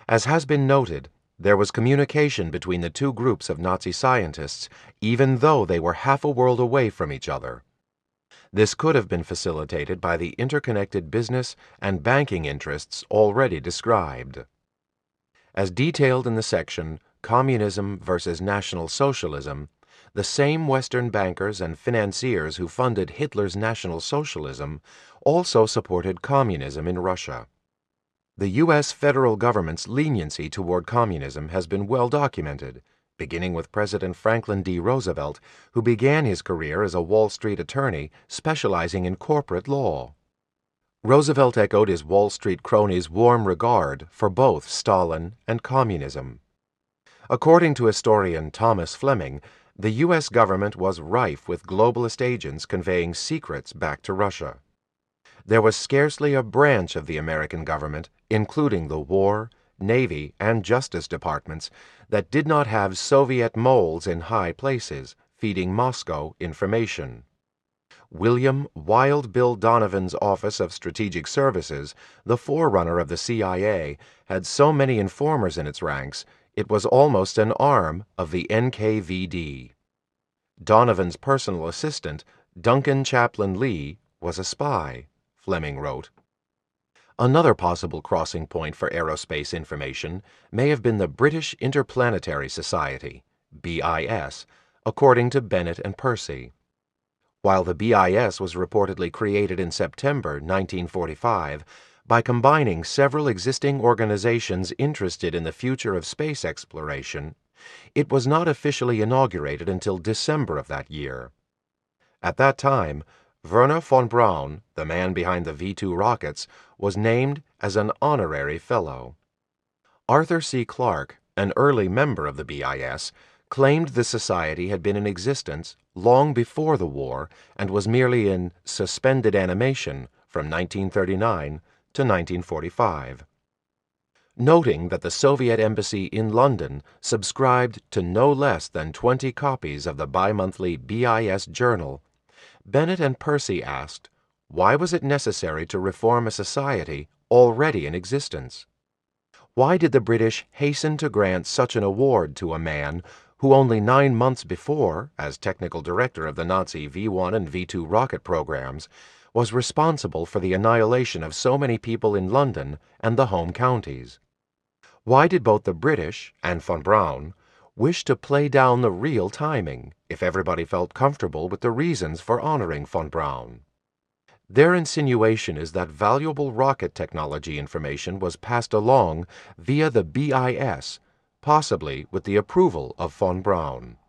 As has been noted, there was communication between the two groups of Nazi scientists even though they were half a world away from each other. This could have been facilitated by the interconnected business and banking interests already described. As detailed in the section Communism versus National Socialism, the same Western bankers and financiers who funded Hitler's National Socialism also supported communism in Russia. The U.S. federal government's leniency toward communism has been well documented, beginning with President Franklin D. Roosevelt, who began his career as a Wall Street attorney specializing in corporate law. Roosevelt echoed his Wall Street cronies' warm regard for both Stalin and communism. According to historian Thomas Fleming, the U.S. government was rife with globalist agents conveying secrets back to Russia. There was scarcely a branch of the American government, including the War, Navy, and Justice Departments, that did not have Soviet moles in high places, feeding Moscow information. William Wild Bill Donovan's Office of Strategic Services, the forerunner of the CIA, had so many informers in its ranks, it was almost an arm of the NKVD. Donovan's personal assistant, Duncan Chaplin Lee, was a spy, Fleming wrote. Another possible crossing point for aerospace information may have been the British Interplanetary Society, BIS, according to Bennett and Percy. While the BIS was reportedly created in September 1945 by combining several existing organizations interested in the future of space exploration, it was not officially inaugurated until December of that year. At that time, Wernher von Braun, the man behind the V-2 rockets, was named as an honorary fellow. Arthur C. Clarke, an early member of the BIS, claimed the society had been in existence long before the war and was merely in suspended animation from 1939 to 1945. Noting that the Soviet embassy in London subscribed to no less than 20 copies of the bi-monthly BIS journal, Bennett and Percy asked, why was it necessary to reform a society already in existence? Why did the British hasten to grant such an award to a man who only 9 months before, as technical director of the Nazi V-1 and V-2 rocket programs, was responsible for the annihilation of so many people in London and the home counties? Why did both the British and von Braun wish to play down the real timing if everybody felt comfortable with the reasons for honoring von Braun? Their insinuation is that valuable rocket technology information was passed along via the BIS, possibly with the approval of von Braun.